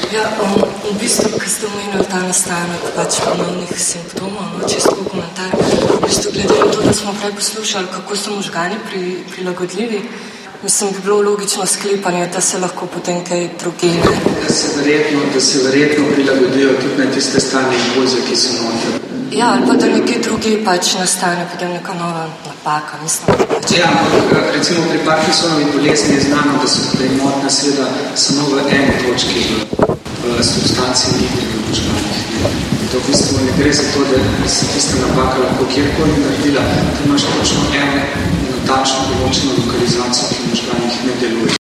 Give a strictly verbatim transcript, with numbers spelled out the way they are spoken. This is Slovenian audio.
Ja, um, v bistvu, ko ste omenili ta nastanek pač ponovnih simptomov, no, čisto komentar, v bistvu glede na to, da smo prej poslušali, kako so možgani pri, prilagodljivi, mislim, bi bilo logično sklepanje, da se lahko potem kaj druge. Da se verjetno, da se verjetno prilagodijo tudi na tiste stanje impulze, ki so noter. Ja, ali pa da nekaj druge pač nastane, potem neka nova napaka, mislim. Pač. Ja, recimo pri Parkinsonovi bolezni je znano, da so da je motnja seveda samo v eni točki v, v substanci nitri v možganih. To v bistvu ne gre za to, da se tista napaka lahko kjerkoli naredila, da imaš točno eno natančno določeno lokalizacijo, ki v možganih ne deluje.